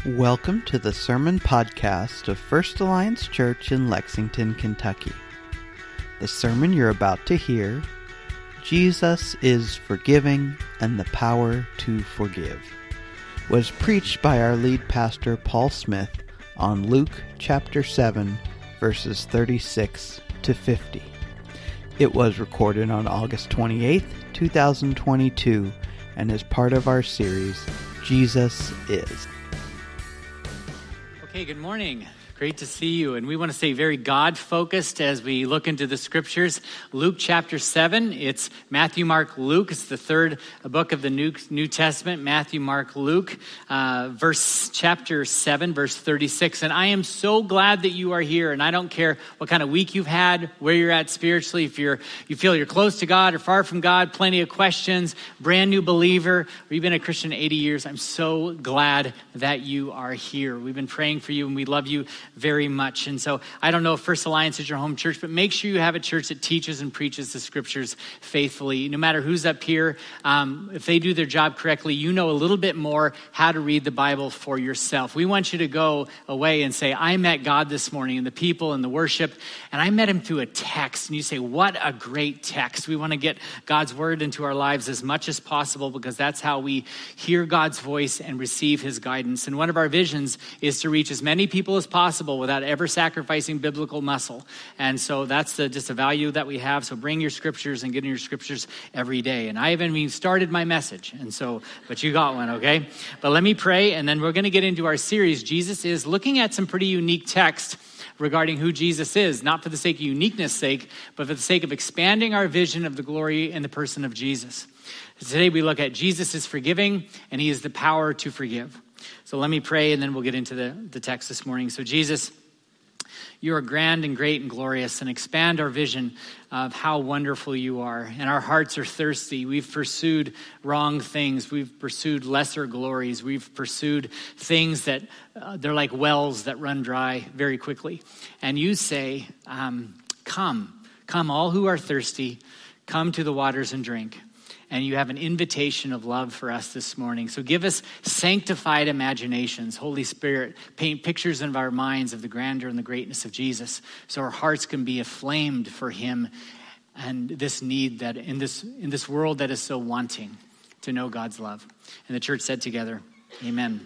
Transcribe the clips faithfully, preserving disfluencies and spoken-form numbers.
Welcome to the Sermon Podcast of First Alliance Church in Lexington, Kentucky. The sermon you're about to hear, Jesus is Forgiving and the Power to Forgive, was preached by our lead pastor Paul Smith on Luke chapter seven, verses thirty-six to fifty. It was recorded on August twenty-eighth, twenty twenty-two, and is part of our series, Jesus Is. Okay, good morning. Great to see you. And we want to stay very God-focused as we look into the scriptures. Luke chapter seven, it's Matthew, Mark, Luke. It's the third book of the New, New Testament, Matthew, Mark, Luke, uh, verse chapter seven, verse thirty-six. And I am so glad that you are here. And I don't care what kind of week you've had, where you're at spiritually, if you're you feel you're close to God or far from God, plenty of questions, brand new believer, or you've been a Christian eighty years. I'm so glad that you are here. We've been praying for you and we love you very much. And so I don't know if First Alliance is your home church, but make sure you have a church that teaches and preaches the scriptures faithfully. No matter who's up here, um, if they do their job correctly, you know a little bit more how to read the Bible for yourself. We want you to go away and say, I met God this morning and the people and the worship, and I met him through a text. And you say, what a great text. We want to get God's word into our lives as much as possible because that's how we hear God's voice and receive his guidance. And one of our visions is to reach as many people as possible without ever sacrificing biblical muscle. And so that's the, just a value that we have. So bring your scriptures and get in your scriptures every day. And I haven't even started my message. And so, but you got one, okay? But let me pray, and then we're going to get into our series. Jesus is looking at some pretty unique text regarding who Jesus is, not for the sake of uniqueness sake, but for the sake of expanding our vision of the glory and the person of Jesus. Today we look at Jesus is forgiving, and he is the power to forgive. So let me pray, and then we'll get into the, the text this morning. So Jesus, you are grand and great and glorious, and expand our vision of how wonderful you are. And our hearts are thirsty. We've pursued wrong things. We've pursued lesser glories. We've pursued things that uh, they're like wells that run dry very quickly. And you say, um, come, come all who are thirsty, come to the waters and drink. And you have an invitation of love for us this morning. So give us sanctified imaginations. Holy Spirit, paint pictures in our minds of the grandeur and the greatness of Jesus so our hearts can be aflamed for him and this need that in this in this world that is so wanting to know God's love. And the church said together, amen.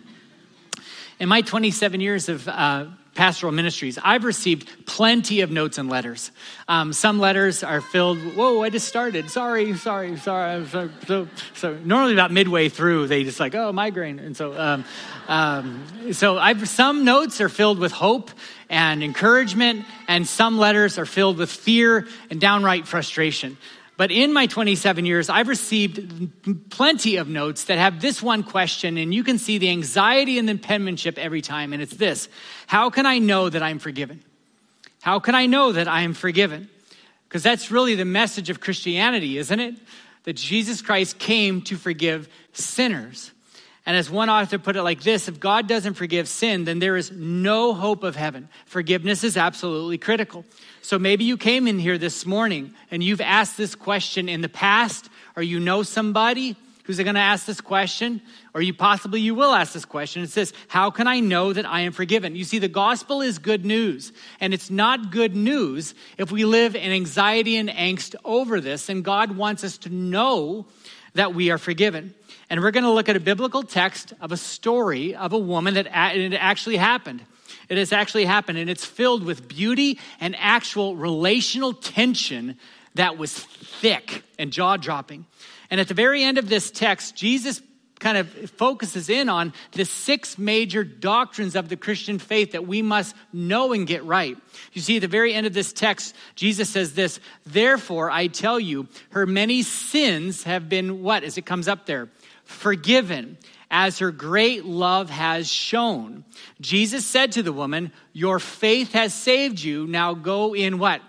In my twenty-seven years of uh, pastoral ministries, I've received plenty of notes and letters. Um, some letters are filled, whoa, I just started. Sorry, sorry, sorry. So, so, so normally about midway through, they just like, oh, migraine. And so, um, um, so I've, some notes are filled with hope and encouragement, and some letters are filled with fear and downright frustration. But in my twenty-seven years, I've received plenty of notes that have this one question, and you can see the anxiety and the penmanship every time, and it's this: how can I know that I'm forgiven? How can I know that I am forgiven? Because that's really the message of Christianity, isn't it? That Jesus Christ came to forgive sinners. And as one author put it like this, if God doesn't forgive sin, then there is no hope of heaven. Forgiveness is absolutely critical. So maybe you came in here this morning and you've asked this question in the past, or you know somebody who's going to ask this question, or you possibly you will ask this question. It says, how can I know that I am forgiven? You see, the gospel is good news, and it's not good news if we live in anxiety and angst over this, and God wants us to know that we are forgiven. And we're going to look at a biblical text of a story of a woman that it actually happened. It has actually happened, and it's filled with beauty and actual relational tension that was thick and jaw-dropping. And at the very end of this text, Jesus kind of focuses in on the six major doctrines of the Christian faith that we must know and get right. You see, at the very end of this text, Jesus says this: therefore, I tell you, her many sins have been, what, as it comes up there, forgiven, as her great love has shown. Jesus said to the woman, your faith has saved you. Now go in what?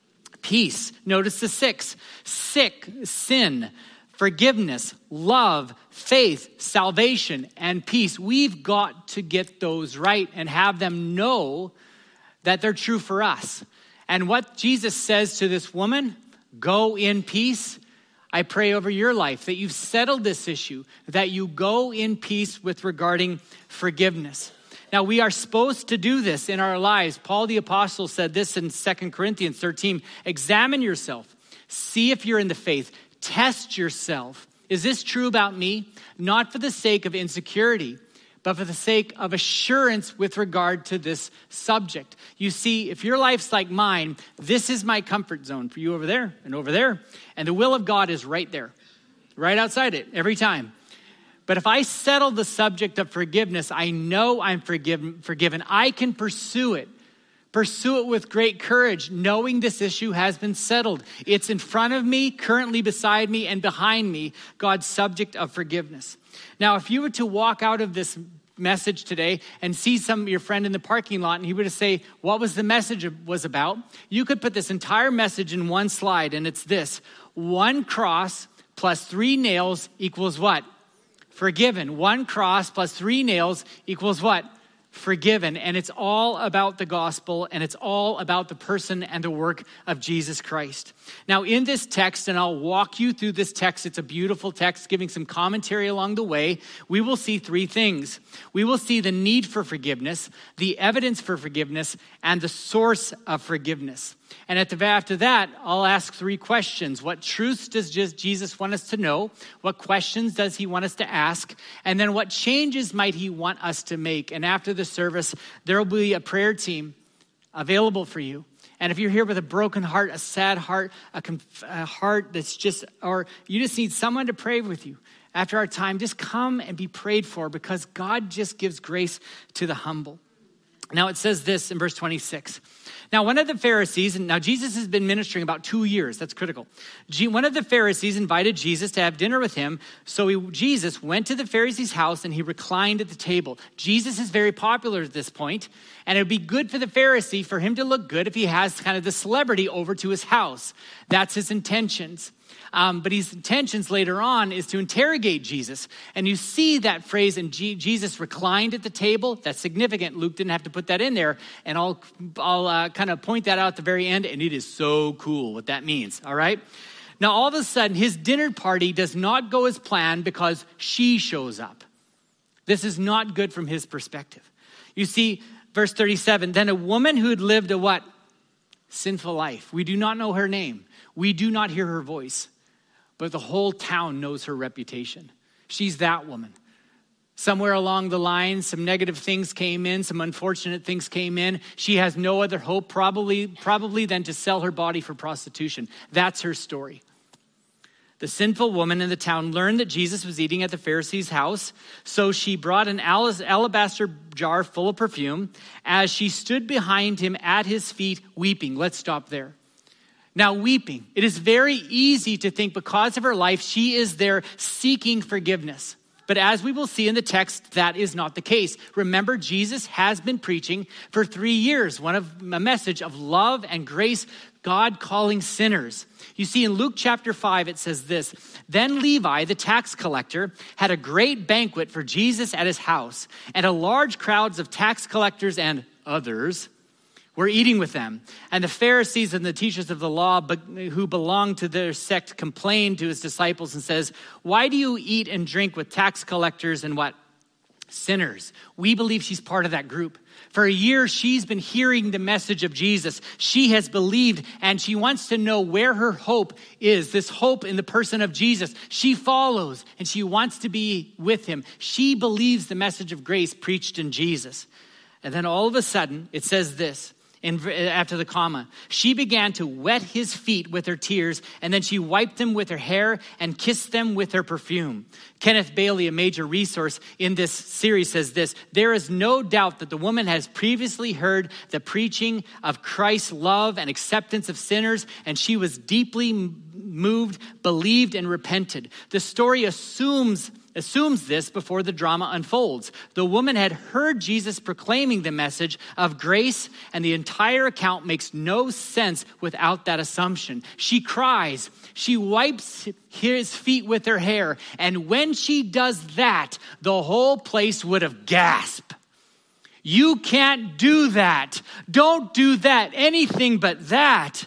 Peace. Notice the six. Sick, sin, forgiveness, love, faith, salvation, and peace. We've got to get those right and have them know that they're true for us. And what Jesus says to this woman, go in peace. I pray over your life that you've settled this issue, that you go in peace with regarding forgiveness. Now, we are supposed to do this in our lives. Paul the Apostle said this in Second Corinthians thirteen. Examine yourself. See if you're in the faith. Test yourself. Is this true about me? Not for the sake of insecurity, but for the sake of assurance with regard to this subject. You see, if your life's like mine, this is my comfort zone for you over there and over there. And the will of God is right there, right outside it every time. But if I settle the subject of forgiveness, I know I'm forgiven. forgiven. I can pursue it. Pursue it with great courage, knowing this issue has been settled. It's in front of me, currently beside me, and behind me, God's subject of forgiveness. Now, if you were to walk out of this message today and see some your friend in the parking lot, and he were to say, what was the message was about? You could put this entire message in one slide, and it's this. One cross plus three nails equals what? Forgiven. One cross plus three nails equals what? Forgiven. And it's all about the gospel, and it's all about the person and the work of Jesus Christ. Now, in this text, and I'll walk you through this text, it's a beautiful text, giving some commentary along the way, we will see three things. We will see the need for forgiveness, the evidence for forgiveness, and the source of forgiveness. And at the, after that, I'll ask three questions. What truths does Jesus want us to know? What questions does he want us to ask? And then what changes might he want us to make? And after the service, there will be a prayer team available for you. And if you're here with a broken heart, a sad heart, a, conf- a heart that's just, or you just need someone to pray with you after our time, just come and be prayed for, because God just gives grace to the humble. Now it says this in verse twenty-six. Now one of the Pharisees, and now Jesus has been ministering about two years, that's critical. One of the Pharisees invited Jesus to have dinner with him. So he, Jesus went to the Pharisee's house and he reclined at the table. Jesus is very popular at this point, and it would be good for the Pharisee for him to look good if he has kind of the celebrity over to his house. That's his intentions. Um, but his intentions later on is to interrogate Jesus. And you see that phrase, and G- Jesus reclined at the table. That's significant. Luke didn't have to put that in there. And I'll, I'll uh, kind of point that out at the very end. And it is so cool what that means, all right? Now, all of a sudden, his dinner party does not go as planned because she shows up. This is not good from his perspective. You see, verse thirty-seven, then a woman who had lived a what? Sinful life. We do not know her name. We do not hear her voice. But the whole town knows her reputation. She's that woman. Somewhere along the line, some negative things came in, some unfortunate things came in. She has no other hope probably, probably than to sell her body for prostitution. That's her story. The sinful woman in the town learned that Jesus was eating at the Pharisee's house, so she brought an alabaster jar full of perfume. As she stood behind him at his feet, weeping. Let's stop there. Now, weeping. It is very easy to think because of her life, she is there seeking forgiveness. But as we will see in the text, that is not the case. Remember, Jesus has been preaching for three years, one of a message of love and grace, God calling sinners. You see, in Luke chapter five, it says this, then Levi, the tax collector, had a great banquet for Jesus at his house, and a large crowds of tax collectors and others were eating with them. And the Pharisees and the teachers of the law who belonged to their sect complained to his disciples and says, why do you eat and drink with tax collectors and what? Sinners. We believe she's part of that group. For a year, she's been hearing the message of Jesus. She has believed, and she wants to know where her hope is, this hope in the person of Jesus. She follows, and she wants to be with him. She believes the message of grace preached in Jesus. And then all of a sudden, it says this, In, after the comma, she began to wet his feet with her tears, and then she wiped them with her hair and kissed them with her perfume. Kenneth Bailey, a major resource in this series, says this, there is no doubt that the woman has previously heard the preaching of Christ's love and acceptance of sinners, and she was deeply moved, believed, and repented. The story assumes assumes this before the drama unfolds. The woman had heard Jesus proclaiming the message of grace, and the entire account makes no sense without that assumption. She cries, she wipes his feet with her hair, and when she does that, the whole place would have gasped. You can't do that. Don't do that. Anything but that.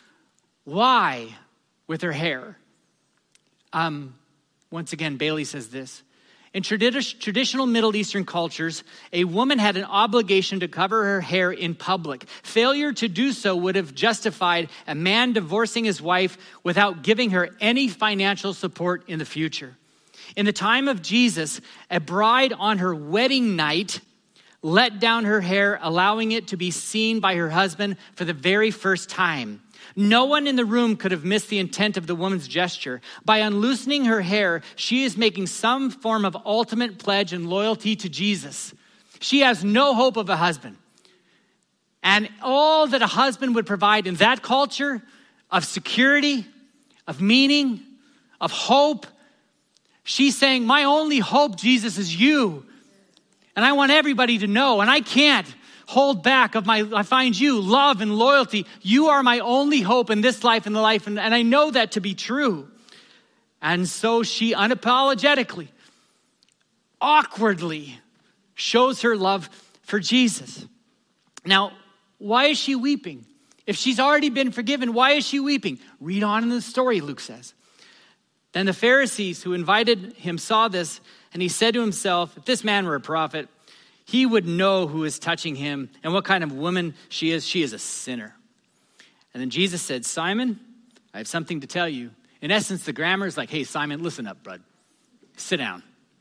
Why? With her hair. Um, Once again, Bailey says this, In tradi- traditional Middle Eastern cultures, a woman had an obligation to cover her hair in public. Failure to do so would have justified a man divorcing his wife without giving her any financial support in the future. In the time of Jesus, a bride on her wedding night let down her hair, allowing it to be seen by her husband for the very first time. No one in the room could have missed the intent of the woman's gesture. By unloosening her hair, she is making some form of ultimate pledge and loyalty to Jesus. She has no hope of a husband. And all that a husband would provide in that culture of security, of meaning, of hope, she's saying, my only hope, Jesus, is you. And I want everybody to know, and I can't hold back of my, I find you, love and loyalty. You are my only hope in this life and the life, and, and I know that to be true. And so she unapologetically, awkwardly shows her love for Jesus. Now, why is she weeping? If she's already been forgiven, why is she weeping? Read on in the story, Luke says. Then the Pharisees who invited him saw this, and he said to himself, if this man were a prophet, he would know who is touching him and what kind of woman she is. She is a sinner. And then Jesus said, Simon, I have something to tell you. In essence, the grammar is like, hey, Simon, listen up, bud. Sit down.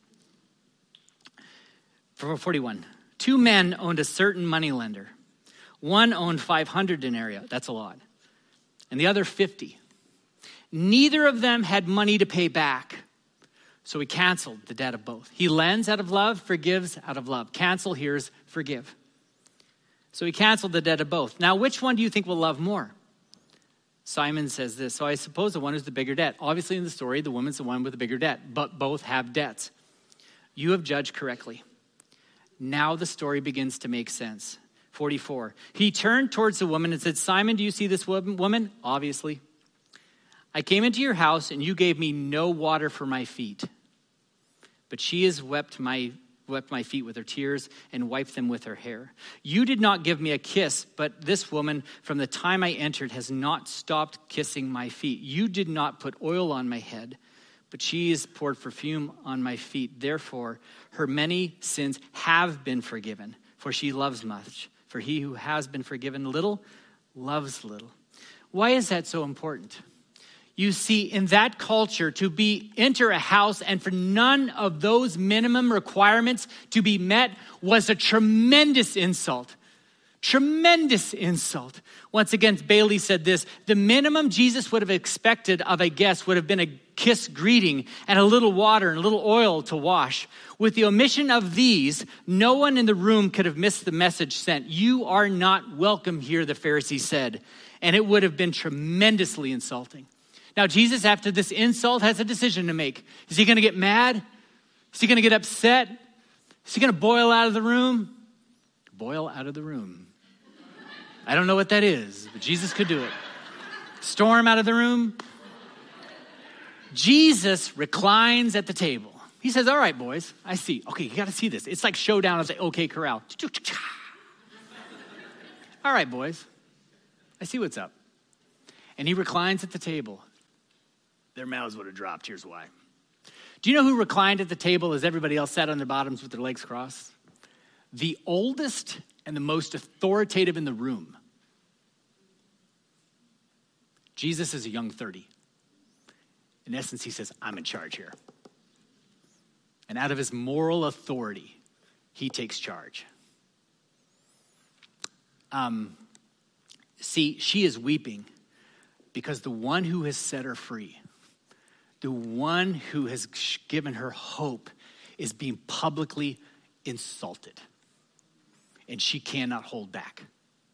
forty-one. Two men owned a certain moneylender. One owned five hundred denarii. That's a lot. And the other fifty. Neither of them had money to pay back. So he canceled the debt of both. He lends out of love, forgives out of love. Cancel here is forgive. So he canceled the debt of both. Now, which one do you think will love more? Simon says this. So I suppose the one who's the bigger debt. Obviously in the story, the woman's the one with the bigger debt, but both have debts. You have judged correctly. Now the story begins to make sense. forty-four. He turned towards the woman and said, Simon, do you see this woman? Obviously. I came into your house and you gave me no water for my feet. But she has wept my, wept my feet with her tears and wiped them with her hair. You did not give me a kiss, but this woman from the time I entered has not stopped kissing my feet. You did not put oil on my head, but she has poured perfume on my feet. Therefore, her many sins have been forgiven, for she loves much. For he who has been forgiven little loves little. Why is that so important? You see, in that culture, to be enter a house and for none of those minimum requirements to be met was a tremendous insult. Tremendous insult. Once again, Bailey said this, the minimum Jesus would have expected of a guest would have been a kiss greeting and a little water and a little oil to wash. With the omission of these, no one in the room could have missed the message sent. You are not welcome here, the Pharisee said. And it would have been tremendously insulting. Now, Jesus, after this insult, has a decision to make. Is he going to get mad? Is he going to get upset? Is he going to boil out of the room? Boil out of the room. I don't know what that is, but Jesus could do it. Storm out of the room. Jesus reclines at the table. He says, all right, boys, I see. Okay, you got to see this. It's like showdown of the OK Corral. All right, boys, I see what's up. And he reclines at the table. Their mouths would have dropped. Here's why. Do you know who reclined at the table as everybody else sat on their bottoms with their legs crossed? The oldest and the most authoritative in the room. Jesus is a young thirty. In essence, he says, I'm in charge here. And out of his moral authority, he takes charge. Um, see, she is weeping because the one who has set her free, the one who has given her hope, is being publicly insulted. And she cannot hold back.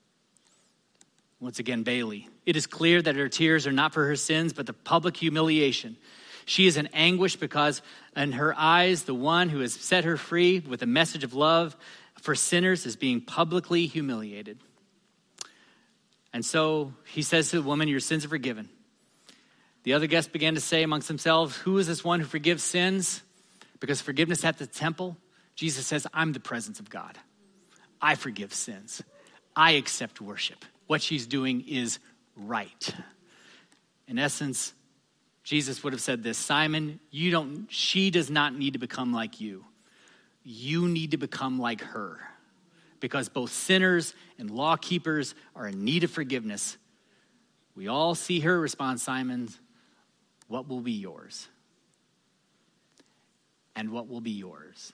Once again, Bailey. It is clear that her tears are not for her sins, but the public humiliation. She is in anguish because in her eyes, the one who has set her free with a message of love for sinners is being publicly humiliated. And so he says to the woman, your sins are forgiven. The other guests began to say amongst themselves, who is this one who forgives sins? Because forgiveness at the temple, Jesus says, I'm the presence of God. I forgive sins. I accept worship. What she's doing is right. In essence, Jesus would have said this, Simon, you don't, she does not need to become like you. You need to become like her, because both sinners and law keepers are in need of forgiveness. We all see her respond, Simon, what will be yours? And what will be yours?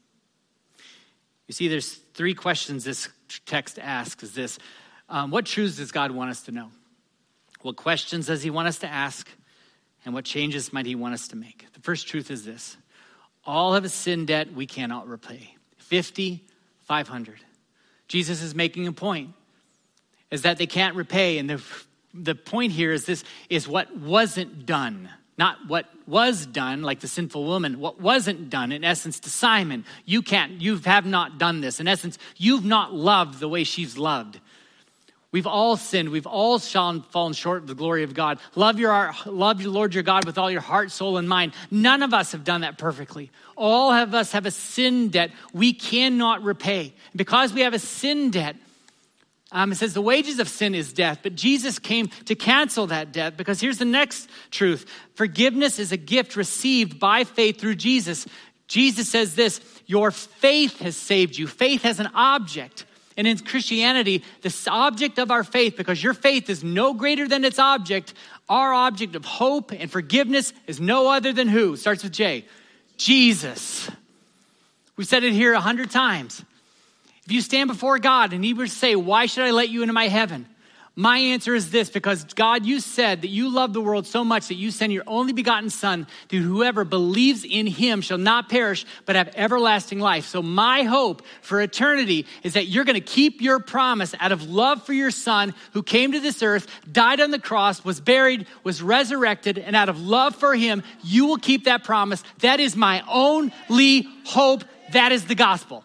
You see, there's three questions this text asks. Is this, um, what truths does God want us to know? What questions does he want us to ask? And what changes might he want us to make? The first truth is this. All have a sin debt we cannot repay. fifty, five hundred. Jesus is making a point, is that they can't repay. And the, the point here is this, is what wasn't done. Not what was done, like the sinful woman. What wasn't done, in essence, to Simon. You can't, you have not done this. In essence, you've not loved the way she's loved. We've all sinned. We've all fallen short of the glory of God. Love your love your Lord your God with all your heart, soul, and mind. None of us have done that perfectly. All of us have a sin debt we cannot repay. Because we have a sin debt, um, it says the wages of sin is death. But Jesus came to cancel that debt, because here's the next truth. Forgiveness is a gift received by faith through Jesus. Jesus says this, your faith has saved you. Faith has an object. And in Christianity, the object of our faith, because your faith is no greater than its object, our object of hope and forgiveness is no other than who? Starts with J. Jesus. We've said it here a hundred times. If you stand before God and he were to say, why should I let you into my heaven? My answer is this, because God, you said that you love the world so much that you send your only begotten son, that whoever believes in him shall not perish, but have everlasting life. So my hope for eternity is that you're going to keep your promise out of love for your son who came to this earth, died on the cross, was buried, was resurrected, and out of love for him, you will keep that promise. That is my only hope. That is the gospel.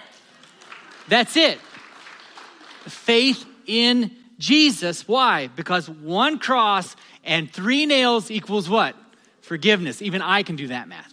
That's it. Faith in Jesus. Why? Because one cross and three nails equals what? Forgiveness. Even I can do that math.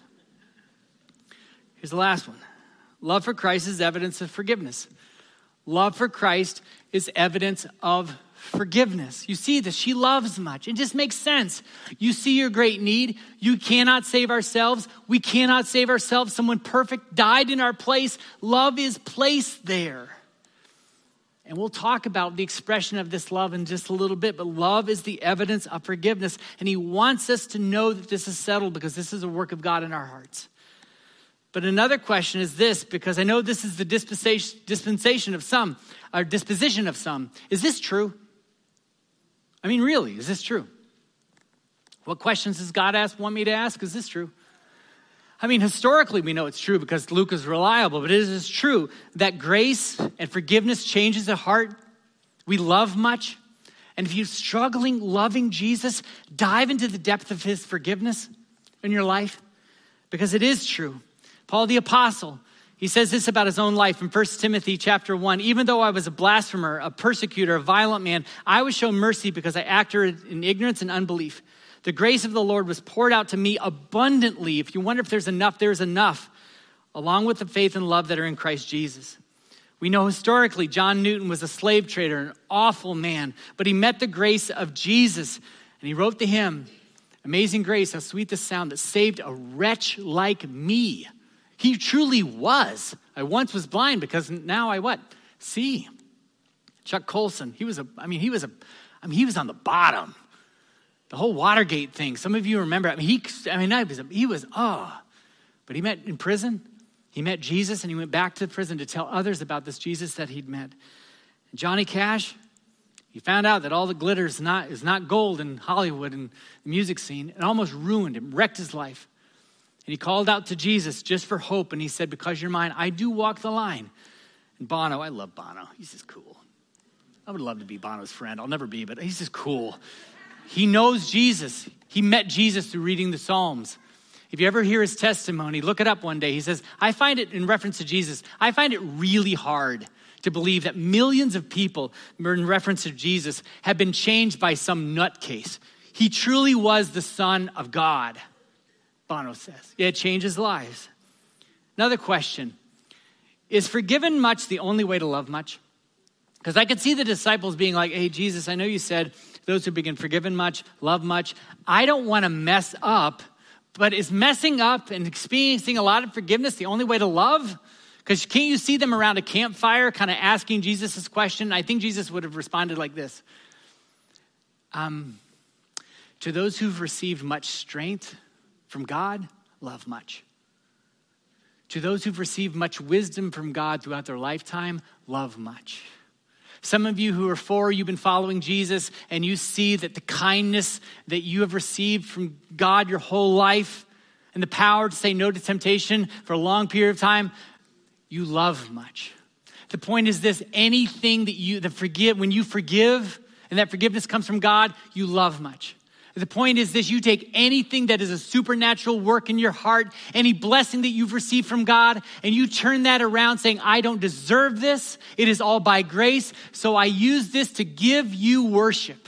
Here's the last one. Love for Christ is evidence of forgiveness. Love for Christ is evidence of forgiveness. You see this. She loves much. It just makes sense. You see your great need. You cannot save ourselves. We cannot save ourselves. Someone perfect died in our place. Love is placed there. And we'll talk about the expression of this love in just a little bit, but love is the evidence of forgiveness. And he wants us to know that this is settled, because this is a work of God in our hearts. But another question is this, because I know this is the dispensation, dispensation of some, or disposition of some. Is this true? I mean, really, is this true? What questions does God ask, want me to ask? Is this true? I mean, historically, we know it's true because Luke is reliable, but it is true that grace and forgiveness changes the heart. We love much. And if you're struggling loving Jesus, dive into the depth of his forgiveness in your life, because it is true. Paul the Apostle, he says this about his own life in First Timothy chapter one. Even though I was a blasphemer, a persecutor, a violent man, I was shown mercy because I acted in ignorance and unbelief. The grace of the Lord was poured out to me abundantly. If you wonder if there's enough, there's enough, along with the faith and love that are in Christ Jesus. We know historically John Newton was a slave trader, an awful man, but he met the grace of Jesus, and he wrote the hymn, Amazing Grace, how sweet the sound that saved a wretch like me. He truly was. I once was blind, because now I what? See. Chuck Colson, he was a, I mean, he was a, I mean, he was on the bottom. The whole Watergate thing, some of you remember, I mean, he, I mean, I was, he was, oh, but he met in prison. He met Jesus, and he went back to prison to tell others about this Jesus that he'd met. And Johnny Cash, he found out that all the glitter is not, is not gold in Hollywood and the music scene, and almost ruined him, wrecked his life. And he called out to Jesus just for hope, and he said, because you're mine, I do walk the line. And Bono, I love Bono. He's just cool. I would love to be Bono's friend. I'll never be, but he's just cool. He knows Jesus. He met Jesus through reading the Psalms. If you ever hear his testimony, look it up one day. He says, I find it, in reference to Jesus, I find it really hard to believe that millions of people, in reference to Jesus, have been changed by some nutcase. He truly was the Son of God, Bono says. Yeah, it changes lives. Another question, is forgiven much the only way to love much? Because I could see the disciples being like, hey, Jesus, I know you said those who begin forgiven much, love much. I don't want to mess up, but is messing up and experiencing a lot of forgiveness the only way to love? Because can't you see them around a campfire kind of asking Jesus this question? I think Jesus would have responded like this. Um, to those who've received much strength from God, love much. To those who've received much wisdom from God throughout their lifetime, love much. Some of you who are for, you've been following Jesus, and you see that the kindness that you have received from God your whole life and the power to say no to temptation for a long period of time, you love much. The point is this, anything that you that forgive, when you forgive and that forgiveness comes from God, you love much. The point is this, you take anything that is a supernatural work in your heart, any blessing that you've received from God, and you turn that around saying, I don't deserve this. It is all by grace. So I use this to give you worship.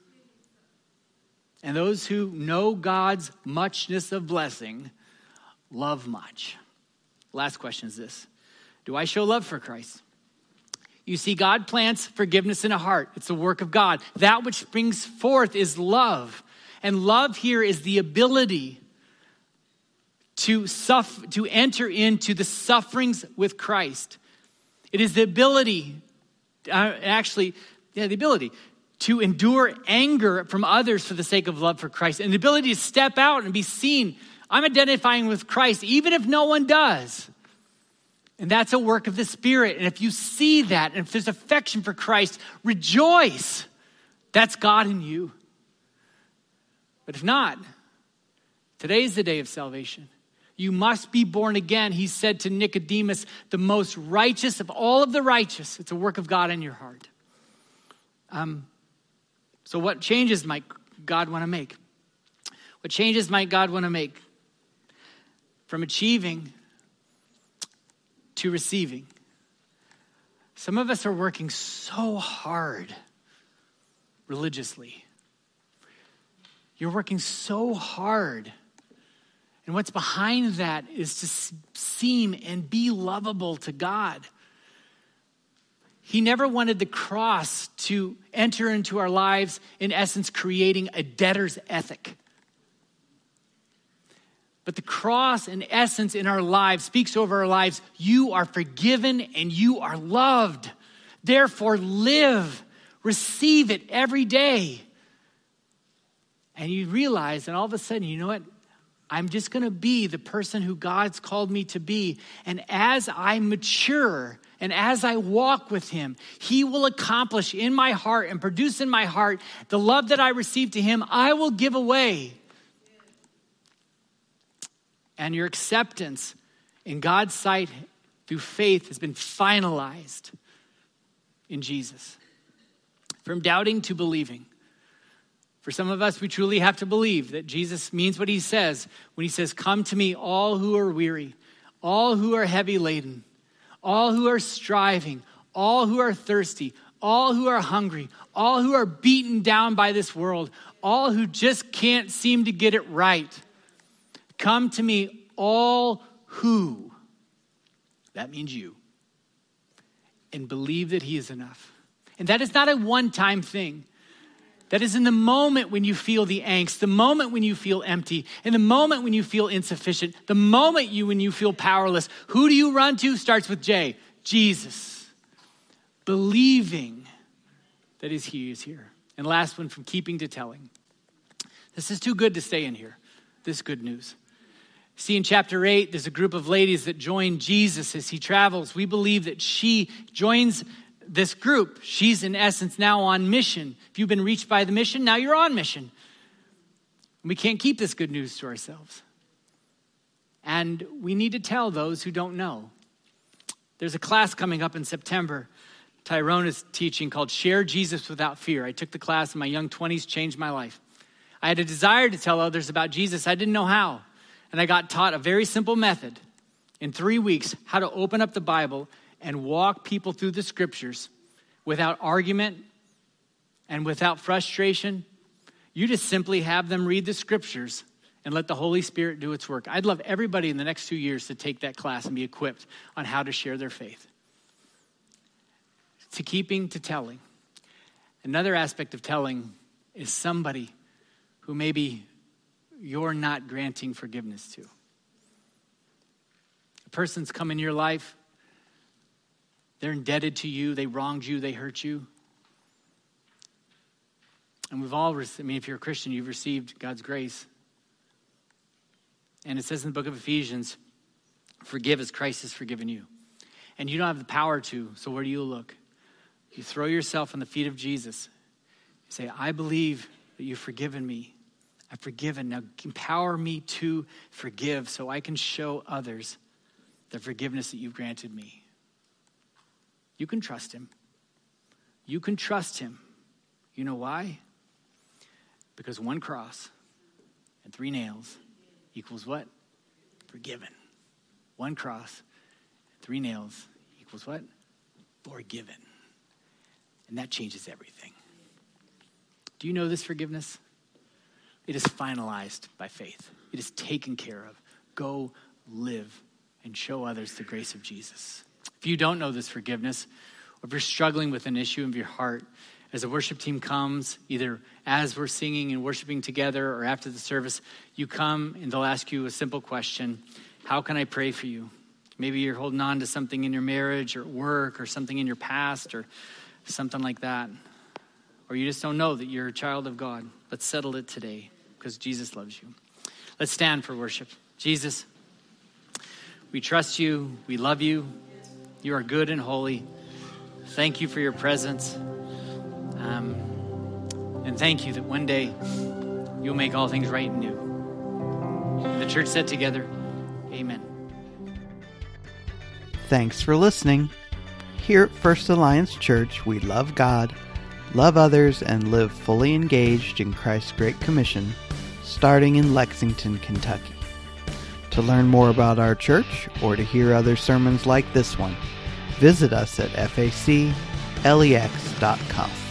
And those who know God's muchness of blessing love much. Last question is this. Do I show love for Christ? You see, God plants forgiveness in a heart. It's the work of God. That which springs forth is love. And love here is the ability to suffer, to enter into the sufferings with Christ. It is the ability, uh, actually, yeah, the ability to endure anger from others for the sake of love for Christ. And the ability to step out and be seen. I'm identifying with Christ, even if no one does. And that's a work of the Spirit. And if you see that, and if there's affection for Christ, rejoice. That's God in you. But if not, today's the day of salvation. You must be born again. He said to Nicodemus, the most righteous of all of the righteous. It's a work of God in your heart. Um, so what changes might God want to make? What changes might God want to make? From achieving to receiving. Some of us are working so hard religiously. You're working so hard. And what's behind that is to seem and be lovable to God. He never wanted the cross to enter into our lives, in essence, creating a debtor's ethic. But the cross, in essence, in our lives, speaks over our lives. You are forgiven and you are loved. Therefore, live, receive it every day. And you realize, and all of a sudden, you know what? I'm just going to be the person who God's called me to be. And as I mature and as I walk with him, he will accomplish in my heart and produce in my heart the love that I receive to him, I will give away. And your acceptance in God's sight through faith has been finalized in Jesus. From doubting to believing. For some of us, we truly have to believe that Jesus means what he says when he says, come to me, all who are weary, all who are heavy laden, all who are striving, all who are thirsty, all who are hungry, all who are beaten down by this world, all who just can't seem to get it right. Come to me, all who, that means you, and believe that he is enough. And that is not a one-time thing. That is in the moment when you feel the angst, the moment when you feel empty, in the moment when you feel insufficient, the moment you when you feel powerless. Who do you run to? Starts with J, Jesus. Believing that he is here. And last one, from keeping to telling. This is too good to stay in here, this good news. See, in chapter eight, there's a group of ladies that join Jesus as he travels. We believe that she joins this group. She's in essence now on mission. If you've been reached by the mission, now you're on mission. We can't keep this good news to ourselves. And we need to tell those who don't know. There's a class coming up in September. Tyrone is teaching called Share Jesus Without Fear. I took the class in my young twenties, changed my life. I had a desire to tell others about Jesus. I didn't know how. And I got taught a very simple method in three weeks, how to open up the Bible and walk people through the scriptures without argument and without frustration. You just simply have them read the scriptures and let the Holy Spirit do its work. I'd love everybody in the next two years to take that class and be equipped on how to share their faith. to keeping to telling. Another aspect of telling is somebody who maybe you're not granting forgiveness to. A person's come in your life, they're indebted to you, they wronged you, they hurt you. And we've all, I mean, if you're a Christian, you've received God's grace. And it says in the book of Ephesians, forgive as Christ has forgiven you. And you don't have the power to, so where do you look? You throw yourself on the feet of Jesus. You say, I believe that you've forgiven me. I've forgiven. Now empower me to forgive so I can show others the forgiveness that you've granted me. You can trust him. You can trust him. You know why? Because one cross and three nails equals what? Forgiven. One cross, three nails equals what? Forgiven. And that changes everything. Do you know this forgiveness? It is finalized by faith. It is taken care of. Go live and show others the grace of Jesus. If you don't know this forgiveness, or if you're struggling with an issue of your heart, as the worship team comes, either as we're singing and worshiping together or after the service, you come and they'll ask you a simple question. How can I pray for you? Maybe you're holding on to something in your marriage or work or something in your past or something like that. Or you just don't know that you're a child of God. Let's settle it today because Jesus loves you. Let's stand for worship. Jesus, we trust you. We love you. You are good and holy. Thank you for your presence. Um, and thank you that one day you'll make all things right and new. And the church said together, amen. Thanks for listening. Here at First Alliance Church, we love God, love others, and live fully engaged in Christ's Great Commission, starting in Lexington, Kentucky. To learn more about our church or to hear other sermons like this one, visit us at F A C L E X dot com.